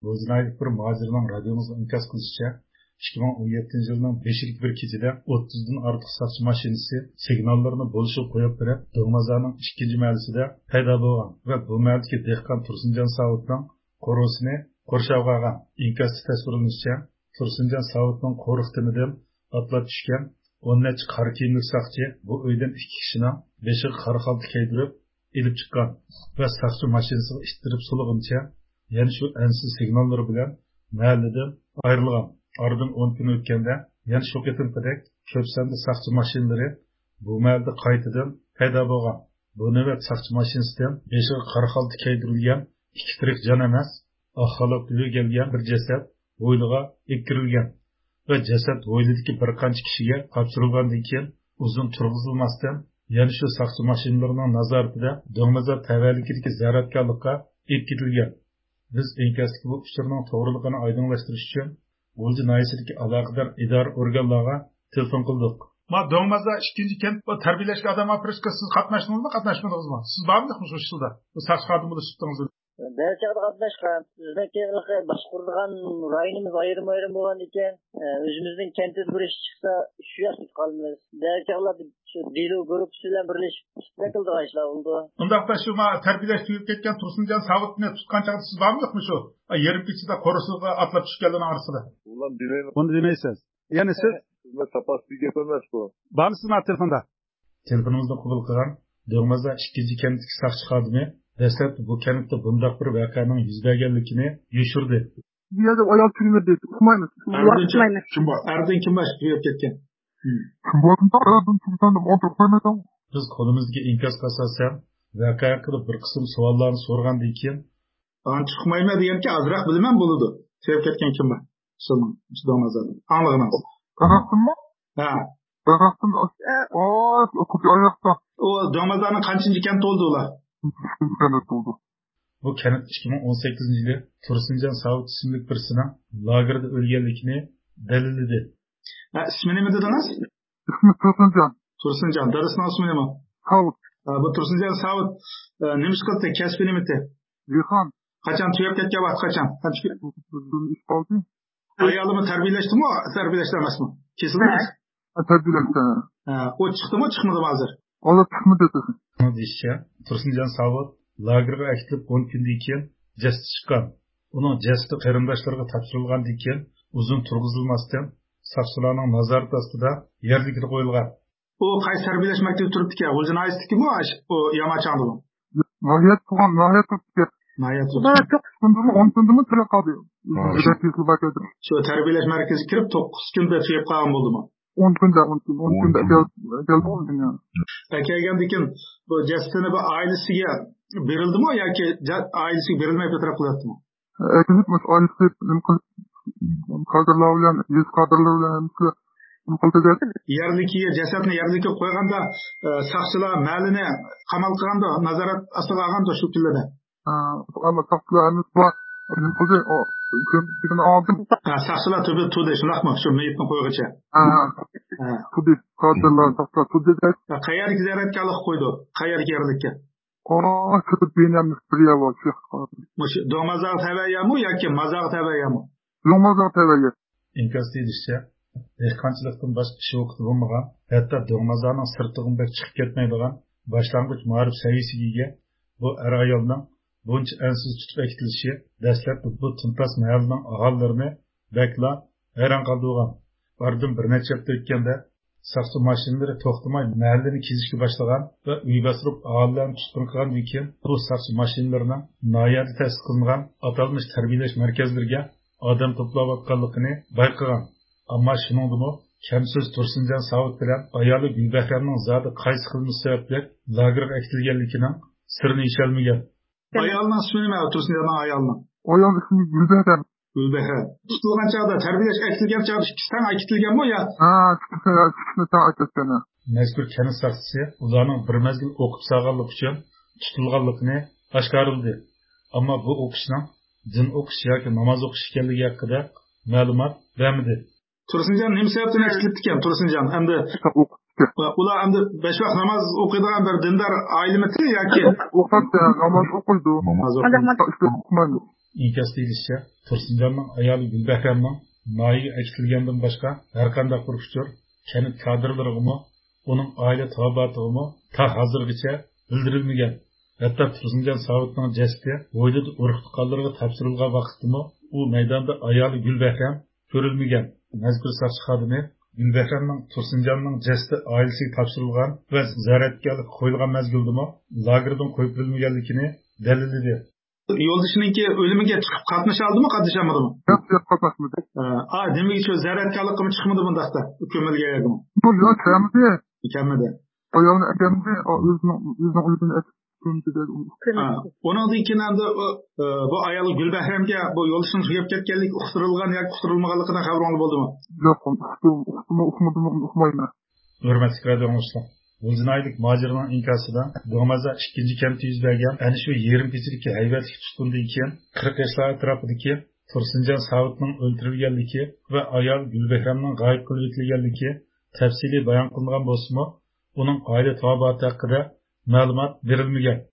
Ro'zinaylik bir muhojirning radiomizga inkos qilishicha, 2017 yilning 5-bir kechida 30 dan ortiq saqchi mashinasi signallarni bo'lishib qo'yib berib, Do'ngmazorning 2-mahallesida paydo bo'lgan va bu mahalldagi dehqon Tursunjon Savutning qo'rosini qo'rshavga olgan. Inkosda tasvirlanishicha, Tursunjon Savutning qo'riqtimidan otlab tushgan 10 necha qora kiyimli saqchi bu uydan 2 kishining beshiga qora xalta kiydirib ilib chiqqan va saqchi mashinasiga ittirib sulg'uncha yana shu ansiz signallar bilan mahalladan ayrilgan. Aradan 10 kun o'tganda yana shu qitimqidek ko'p sonli saqchi mashinalari bu mahallada qaytadan paydo bo'lgan. Bu navbat saqchi mashinasidan beshiga qora xalta kiydirilgan 2 tirik jon emas, oq xalatda kelgan bir jasad bo'yliga ekkirilgan va jasad bo'ylidagi bir qancha kishiga topshirilgandan keyin uzun turg'izilmasdan yana shu saqchi mashinalarining nazoratida Do'ngmazor tavallikidagi zaratkorlikqa olib ketilgan. Biz inkosdagi bu uchurning to'g'riligini oydinlashtirish uchun G'ulji noyasidagi aloqador idora organlarga telefon qildik. Do'ngmazor 2-kent tarbiyalashga odam operatsiya siz qatnashdingizmi, qatnashmadingizmi? Siz bormidingizmi shu yilda? Bu saqchi xodim bo'lib chiqdingizmi? Belçika'da qatnaşkan. Bizden başkurduğun rayonumuz ayrım olan iken, özümüzün kentiz bir iş çıksa şu yaşlık kalmaz. Belçika'da şu dilo grupsuyla birleşip ne kıldık işler oldu. Ondaqda şu terbiyeleş tüyüp ketken Tursunjon Savut'ni tutkan çağda siz var mı yok mu şu? Yerim keçide korusuga atlap düşkenlerin arasında. Ulan bileyim. Onu demeysiz. Yani siz? Sizle tapas bir gepemez bu. Var mısınız mı telefonda? Telefonumuzda kubul kılan Do'ngmazor 2-kentdagi saqchi xodimi dastlab bu kentda bundoq bir voqeaning yuz berganligini yoshirdi. Bu yerda ayol tug'ildi, uqmaymiz. Ardin kim bosh qo'yib ketgan? Biz qo'limizga inkos asosan voqea haqida bir qism savollarni so'rgandan keyin chiqmaymi deganki azroq bilmam bo'ladi. Sevib ketgan kim bor? Do'ngmazor. Aniqmi? Qaraqtimi? Ha. Qaraqtim. O Do'ngmazorning qanchinchi kent oldu ular? Bu kent 2018 yılı Tursunjon Savut isimli birisine lagerda ölgenlikini delilledi. İsmini mi dediniz? İsmi Tursunjon. Tursunjon. Darısının ismi ne mi? Savut. Bu Tursunjon Savut neymiş kıldı? Kesbini mi de? Yıkan. Kaçan tüyep ketken vakti kaçan? İş oldu. Ayalımı terbiyeleşti mi? Terbiyeleştirmez mi? Kesildi mi? Terbiyeleşti. O çıktı mı çıkmadı mı hazır? O da çıkmadı. Deyişçe Tursunjon Savut lagerga aktilib 10 kundan keyin jasad chiqqan. Uning jasadi qarindoshlarga topshirilgandan keyin uzun turg'izilmasdan saqchilarning nazorati ostida yerlikka qo'yilgan. U qaysi tarbiyalash maktabi turibdi-ku? O'zinaystikimi o Yamachandimi? Nahiyat tugan, nahiyat turibdi. Nahiyat turibdi. 10 kundimi tura qoldi. Shu tarbiyalash markaziga kirib 9 kunda tuyib qolgan bo'ldimi? 10 kunda geldim. Kelgandan keyin bu jasadini bu ailasiga berildimi yoki ailasiga berilmay taraf qilyaptimi? Ekilibmiş ailesi kadrlar bilan, yüz kadrlar bilan yerlikka jasadni yerlikka qo'yganda saqchilar malini qamal qilganda nazorat ostiga olganda shu kunlarda. Ama saqchilarimiz bor. Saqchilar tudi shunaqmi shu meyitni qo'ygacha? Tudi kadrlar saqchilar tudi. Qayerga ziyoratgarlik qo'ydi? Qayerga yerlikka? Kötü beğenmiş bir yer var. Do'ngmazor tabayami yoki mazor tabayami? Do'ngmazor tabayi. İnkos deyilishcha, dehqonchilikdan boshqa ish o'qitib bo'lmagan, hatto Do'ngmazorning sirtig'iga chiqib ketmaydigan boshlang'ich ma'rif saviyasiga ega bu ayolning buncha ansiz tutib akitilishi dastlabki bu tintas mahallaning aholilarini bakla hayron qoldirgan. Oradan bir necha hafta o'tganda saqchi mashinalari to'xtamay mahallani kezishga boshlagan va uy bostirib aholilarni tutqun qilgandan keyin bu saqchi mashinalarining noyada ta'sis qilingan atalmish tarbiyalash markazlariga odam to'playotganligini bayqagan. Ammo shuningdimi kamsiz Tursunjon Savut bilan ayoli Gulbahramning zodi qaysi qilmish sababli lagerga akitilganligining sirini yecholmagan. Ayolning ismi nima? Tursunjonning ayolining. Ayol ismi Gulbahram. Gulbahram. Tutilgan chog'da tarbiyalash akitilgan chog'da ikkisidan akitilganmi yo? Ikkisidan akitilgan. Mazkur kanit saqchisi ularning bir mezgil o'qib sog'anlik uchun tutilganligini oshkorildi. Ammo bu o'qishning din o'qish yoki namoz o'qish ekanligi haqida ma'lumot bermadi. Tursunjon nima sababdan akitilibdi ekan? Tursunjon endi ular endi 5 vaqt namoz o'qiydigan bir dindor oilamiti yoki o'qiydi, namoz o'qiydi. İnkaz deyilishicha, Tursunjonning ayoli Gulbahramning noyiga akitilgandan boshqa har qanday urushchur kanit kadrlarigami, uning oila tabobatigami ta hozirgacha bildirilmagan. Hatto Tursunjon Savitning jasadi Voydod urug' tuqqanlarga topshirilgan vaqtdami u maydonda ayoli Gulbahram ko'rilmagan. Mazkur soqchi xodimi Gulbahramning Tursunjonning jasadi oilasiga topshirilgan va zaratga qo'yilgan mazgildimi lagerdan qo'yib bilmaganligini dalilladi. Yo'ldoshininki o'limiga chiqib qatnasha oldimi, qatnashamadimi? Yo'q, qatnashmadi. Demak shu zaratkorligimi chiqmadi bundaqda? Ko'milga yerdimi? Bu yo'q, Kamida. Ayolni akamda o'zining o'libini aytib Ondan keyin endi bu ayol Gulbahramga bu yo'ldoshini suyab ketganlik uqtirilgan yoki uqtirilmaganligidan xabaringiz bo'ldimi? Yo'q, uqmayman. Hurmatli radio muxlislar, Gulzinaylik Majirning inkasida Do'maza 2-kenti yuz bergan ana shu yarim kechilikka haybatlik tutqundan keyin 40 yoshlar atrofidagi Tursunjon Savitning o'ldirilganligi va ayol Gulbahramning g'oyib qilib etilganligi tafsiliy bayon qilingan bo'lsa-mu, uning oila tobati haqida ma'lumot berilmagan.